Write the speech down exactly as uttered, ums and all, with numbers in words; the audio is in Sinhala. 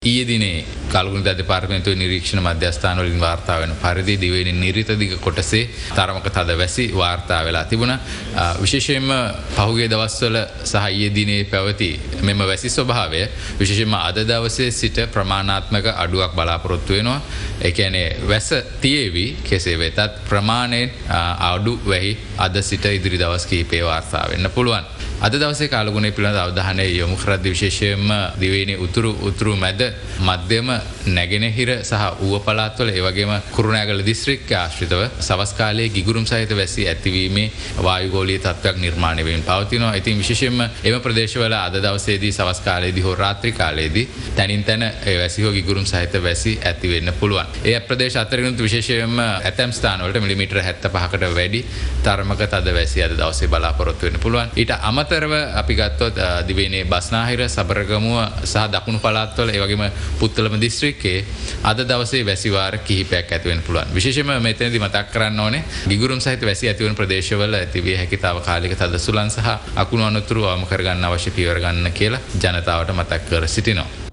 ඊයේ දිනේ කලුකුණු දෙපාර්තමේන්තුවේ නිරීක්ෂණ මධ්‍යස්ථාන වලින් වාර්තා වෙන පරිදි දිවයිනේ නිරිත දිග කොටසේ තරමක තද වැසි වාර්තා වෙලා තිබුණා. විශේෂයෙන්ම පහුගිය දවස්වල සහ ඊයේ දිනේ පැවති මෙම වැසි ස්වභාවය විශේෂයෙන්ම අද දවසේ සිට ප්‍රමාණාත්මක අඩුවක් බලාපොරොත්තු වෙනවා. ඒ කියන්නේ වැස තියේවි කෙසේ වෙතත් ප්‍රමාණයෙන් අඩු වෙයි අද සිට ඉදිරි දවස් කිහිපේ වාර්තා වෙන්න පුළුවන්. අද දවසේ කාලගුණය පිළිබඳ අවධානය යොමු කරද්දී විශේෂයෙන්ම දිවයිනේ උතුරු උතුරු මැද මධ්‍යම නැගෙනහිර සහ ඌව පළාත්වල ඒ වගේම කුරුණෑගල දිස්ත්‍රික්කය ආශ්‍රිතව සවස් කාලයේ ගිගුරුම් සහිත වැසි ඇතිවීමේ වායුගෝලීය තත්ත්වයක් නිර්මාණය වෙමින් පවතිනවා. ඉතින් විශේෂයෙන්ම එම ප්‍රදේශවල අද දවසේදී සවස් කාලයේදී හෝ රාත්‍රී කාලයේදී තනින් තන වැසි හෝ ගිගුරුම් සහිත වැසි ඇති වෙන්න පුළුවන්. ඒ ප්‍රදේශ අතරිනුත් විශේෂයෙන්ම ඇතැම් ස්ථානවලට මිලිමීටර හැත්තෑ පහකට වැඩි තරමක තද වැසි අද දවසේ බලාපොරොත්තු වෙන්න පුළුවන්. ඊට අමතරව අපි ගත්තොත් දිවයිනේ බස්නාහිර සබරගමුව සහ දකුණු පළාත්වල ඒ වගේම පුත්තලම දිස්ත්‍රික්කයේ අද දවසේ වැසි වාර කිහිපයක් ඇති වෙන්න පුළුවන්. විශේෂයෙන්ම මෙතනදී මතක් කරන්න ඕනේ ගිගුරුම් සහිත වැසි ඇති වෙන ප්‍රදේශවල ඇතිවිය හැකි తాවකාලික තද සුළං සහ අකුණු අනතුරු අවම කර ගන්න අවශ්‍ය පියවර ගන්න කියලා ජනතාවට මතක් කර සිටිනවා.